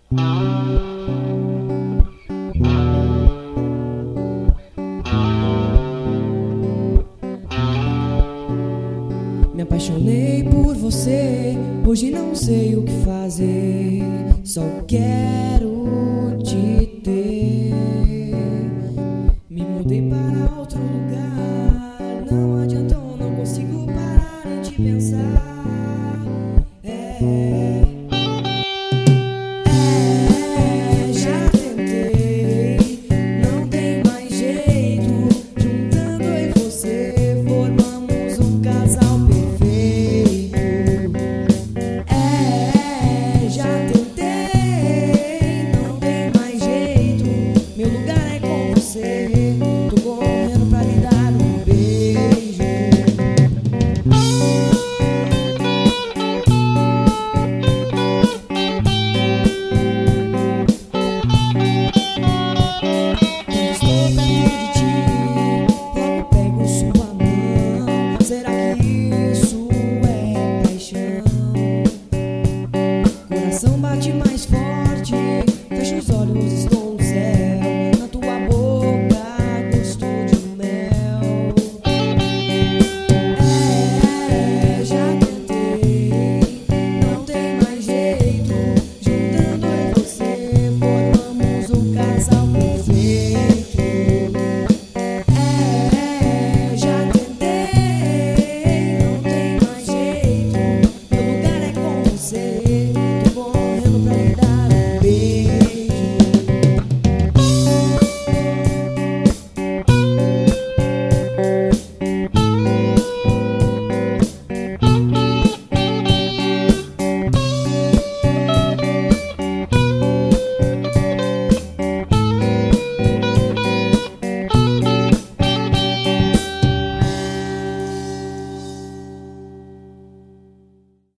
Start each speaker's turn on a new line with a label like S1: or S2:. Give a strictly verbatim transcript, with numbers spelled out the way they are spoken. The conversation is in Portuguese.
S1: Me apaixonei por você, hoje não sei o que fazer, só quero te ter. Me mudei para outro lugar, não adiantou, não consigo parar de pensar. É, é, já tentei, não tem mais jeito. Juntando eu e você, formamos um casal perfeito. É, já tentei, não tem mais jeito. Meu lugar é com você, tô correndo pra lhe dar um beijo. Coração bate mais forte, fecho os olhos, estou no céu.